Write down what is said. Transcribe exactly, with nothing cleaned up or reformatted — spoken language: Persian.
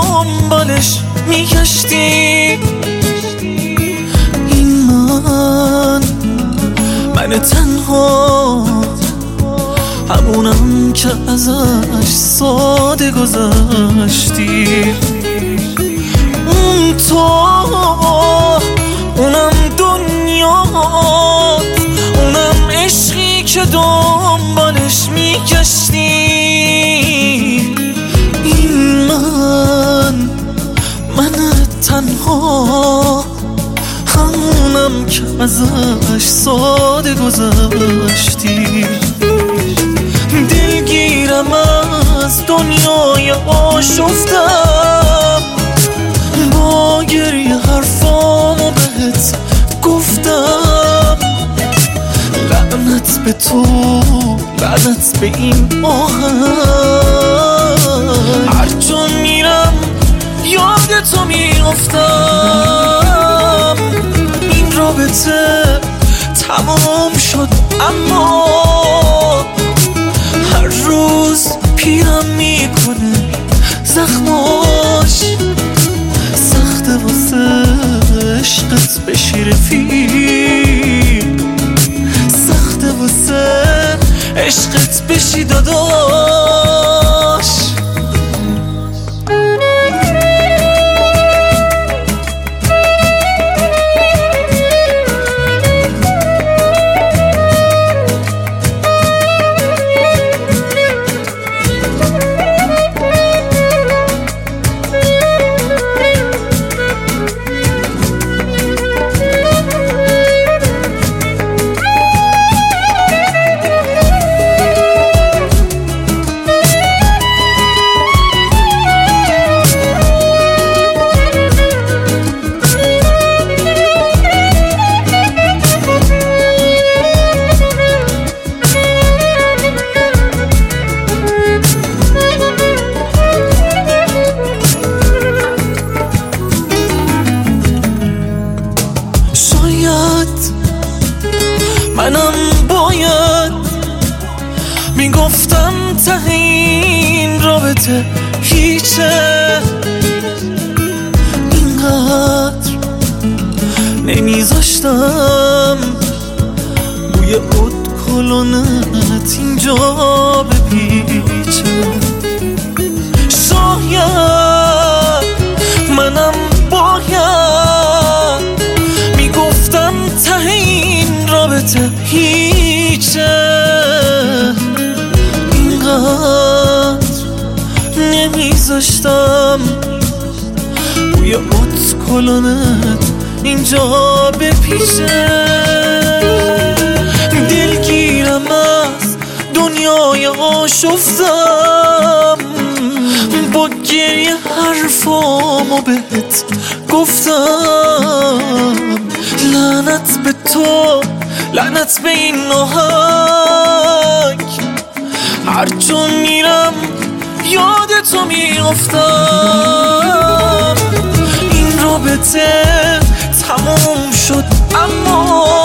دنبالش میگشتی. این من من تنها، همونم که ازش ساده گذشتی. اون تو، اونم دنیات، اونم عشقی که دنبالش میگشتی. این من من تنها، همونم که ازش ساده گذشتی. دلگیرم از دنیای آشفتم، با گریه حرفامو بهت گفتم. لعنت به تو، لعنت به این آهنگ، هر جا میرم یاد تو میافتم. این رابطه تمام شد اما هر روز پیرم میکنه زخماش. سخته واسه عشقت بشی رفیق، سخته واسه عشقت بشی داداش. منم باید میگفتم ته این رابطه هیچه، اینقدر نمیذاشتم بوی اود کلونت اینجا بپیچه. شاید منم باید میگفتم ته این رابطه هیچه، اینقدر نمیذاشتم بوی اوت کلونت اینجا بپیچه. دلگیرم از دنیای آشفتم، با گریه حرفامو بهت گفتم. لعنت به تو، لعنت به این آهنگ، هر جا میرم یاد تو میافتم. این رابطه تموم شد اما